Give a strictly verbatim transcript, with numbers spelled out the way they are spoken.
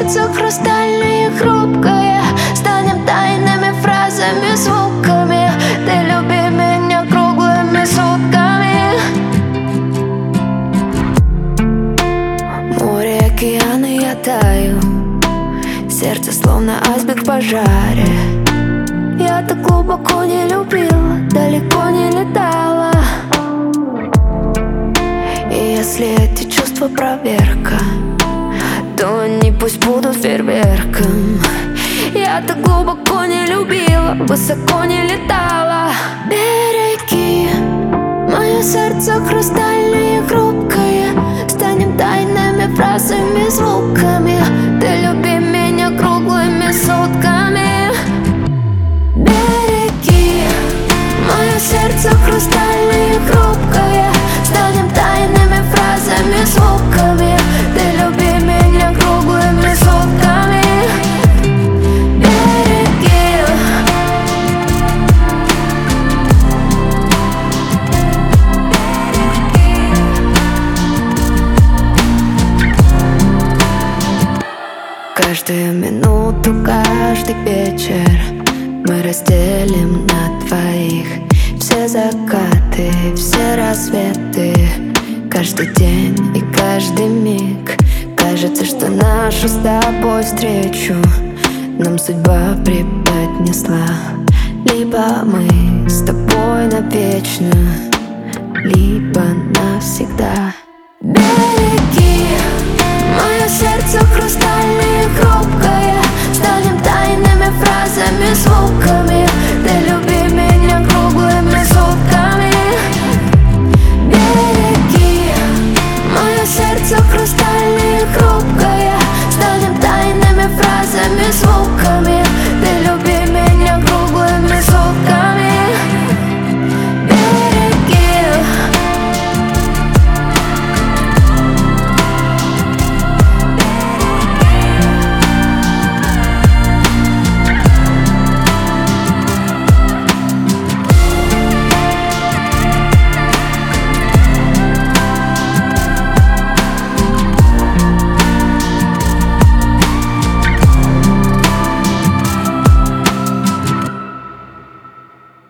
сердце хрустальное и хрупкое. Станем тайными фразами, звуками. Ты люби меня круглыми сутками. Море, океаны, я таю. Сердце словно айсберг в пожаре. Я так глубоко не любила, далеко не летала. И если эти чувства проверка, то они пусть будут фейерверком. Я так глубоко не любила, высоко не летала. Береги мое сердце хрустальное и хрупкое. Станем тайными фразами, звуками. Ты люби меня круглыми сутками. Береги мое сердце хрустальное и хрупкое. Станем тайными фразами, звуками. Ты люби меня круглыми сутками. Береги. Каждую минуту, каждый вечер мы разделим на двоих. Все закаты, все рассветы, каждый день и каждый миг. Кажется, что нашу с тобой встречу нам судьба преподнесла. Либо мы с тобой навечно, либо навсегда. Береги мое сердце хрустальное и хрупкое. Станем тайными фразами, звуками.